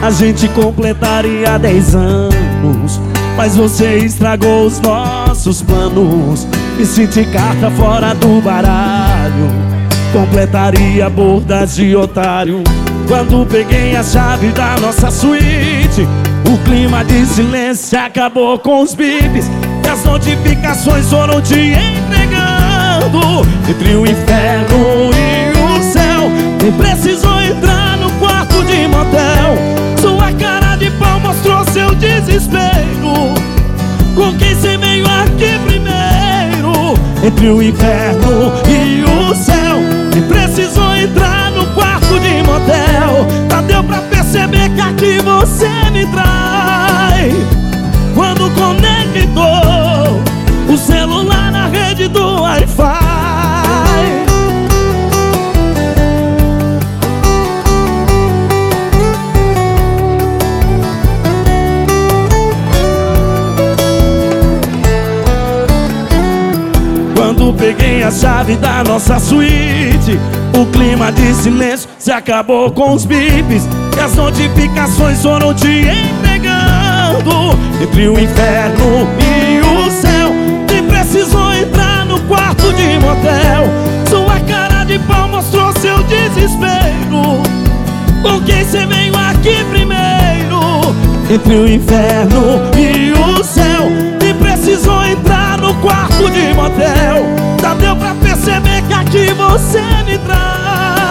a gente completaria 10 anos, mas você estragou os nossos planos. Me senti carta fora do baralho, completaria bordas de otário. Quando peguei a chave da nossa suíte, o clima de silêncio acabou com os bipes e as notificações foram te entregando. Entre o inferno e o céu, nem precisou entrar no quarto de motel. Sua cara de pau mostrou seu desespero. Com quem cê veio aqui primeiro? Entre o inferno e o céu, nem precisou entrar no quarto de motel. Já deu pra perceber que aqui você me trai. Quando conectou o celular na rede do Wi-Fi. Quando peguei a chave da nossa suíte, o clima de silêncio se acabou com os bips e as notificações foram te entregando. Entre o inferno e o céu, nem precisou entrar no quarto de motel. Sua cara de pau mostrou seu desespero. Com quem cê veio aqui primeiro? Entre o inferno e o céu, nem precisou entrar no quarto de motel. Já deu pra perceber que aqui você me traz.